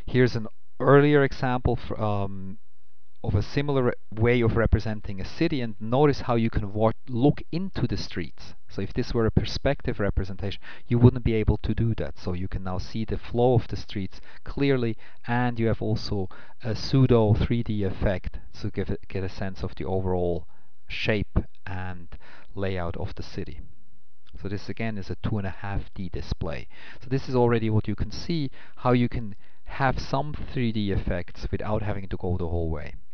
Here's an earlier example of a similar way of representing a city, and notice how you can look into the streets. So if this were a perspective representation, you wouldn't be able to do that. So you can now see the flow of the streets clearly, and you have also a pseudo 3D effect to get a sense of the overall shape and layout of the city. So this again is a 2.5D display. So this is already what you can see, how you can have some 3D effects without having to go the whole way.